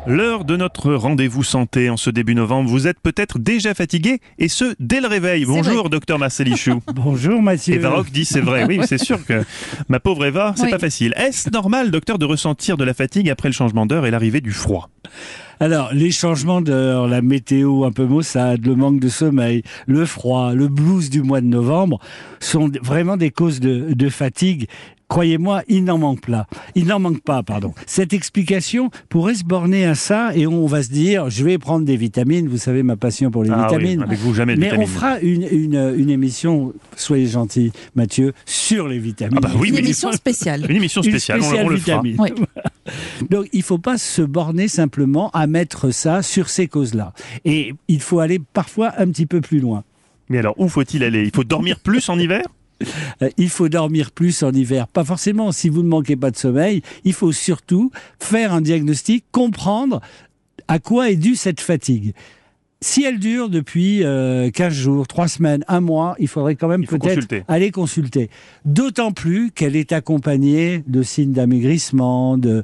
L'heure de notre rendez-vous santé en ce début novembre. Vous êtes peut-être déjà fatigué, et ce, dès le réveil. Bonjour, docteur Marcel Ichou. Bonjour, Mathieu. Eva Rock dit c'est vrai. Oui, c'est sûr que ma pauvre Eva, c'est pas facile. Est-ce normal, docteur, de ressentir de la fatigue après le changement d'heure et l'arrivée du froid ? Alors, les changements d'heure, la météo un peu maussade, le manque de sommeil, le froid, le blues du mois de novembre sont vraiment des causes de fatigue. Croyez-moi, il n'en manque pas. Cette explication pourrait se borner à ça et on va se dire, je vais prendre des vitamines. Vous savez, ma passion pour les vitamines. Oui, avec vous, jamais de Mais vitamines. on fera une émission, soyez gentil, Mathieu, sur les vitamines. Oui, Une émission spéciale. Une émission spéciale, on le fera. Oui. Donc, il ne faut pas se borner simplement à mettre ça sur ces causes-là. Et il faut aller parfois un petit peu plus loin. Mais alors, où faut-il aller ? Il faut dormir plus en hiver ? Il faut dormir plus en hiver. Pas forcément si vous ne manquez pas de sommeil. Il faut surtout faire un diagnostic, comprendre à quoi est due cette fatigue. Si elle dure depuis 15 jours, 3 semaines, 1 mois, il faudrait quand même peut-être aller consulter. D'autant plus qu'elle est accompagnée de signes d'amaigrissement, de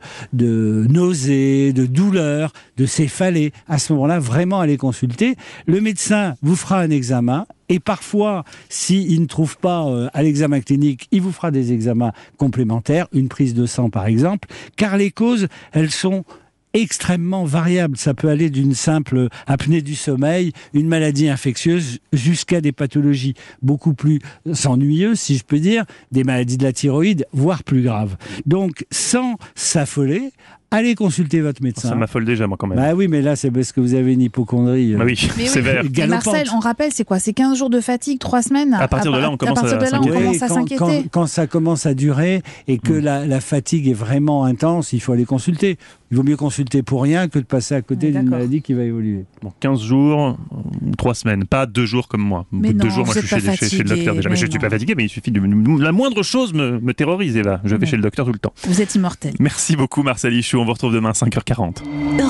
nausées, de douleurs, de céphalées. À ce moment-là, vraiment aller consulter. Le médecin vous fera un examen. Et parfois, s'il ne trouve pas à l'examen clinique, il vous fera des examens complémentaires, une prise de sang par exemple, car les causes, elles sont extrêmement variable. Ça peut aller d'une simple apnée du sommeil, une maladie infectieuse, jusqu'à des pathologies beaucoup plus ennuyeuses, si je peux dire, des maladies de la thyroïde, voire plus graves. Donc, sans s'affoler, allez consulter votre médecin. Ça m'affole déjà, moi, quand même. Bah oui, mais là, c'est parce que vous avez une hypochondrie. Oui, sévère. Et Marcel, on rappelle, c'est quoi ? C'est 15 jours de fatigue, 3 semaines ? À partir de là, on commence à s'inquiéter. Quand ça commence à durer et que la fatigue est vraiment intense, il faut aller consulter. Il vaut mieux consulter pour rien que de passer à côté d'une maladie qui va évoluer. Bon, 15 jours, 3 semaines, pas 2 jours comme moi. Mais non, 2 jours, moi, je suis chez le docteur déjà. Mais je ne suis pas fatigué, mais il suffit la moindre chose me terrorise, Eva. Je vais chez le docteur tout le temps. Vous êtes immortel. Merci beaucoup, Marcel Ichou. On vous retrouve demain, 5h40.